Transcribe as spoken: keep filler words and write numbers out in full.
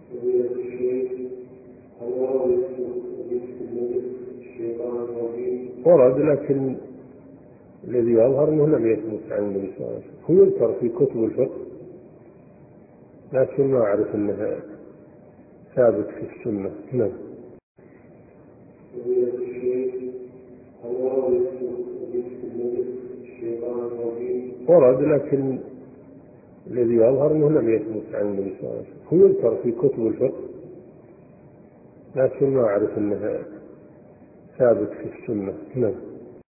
فضيلة الشيخ، هل ورد الشيطان الرجيم؟ ورد، لكن الذي يظهر أنه لم يثبت عن النبي صلى الله عليه وسلم. هو يذكر في كتب الفقه لكن ما أعرف أنه ثابت في السنة. نعم. فضيلة الشيخ، هل ورد الشيطان الرجيم؟ ورد، لكن الذي يظهر أنه لم يثبت عن النبي صلى الله عليه وسلم. هو يذكر في كتب الفقه لكن ما أعرف أنه ثابت في السنة. نعم.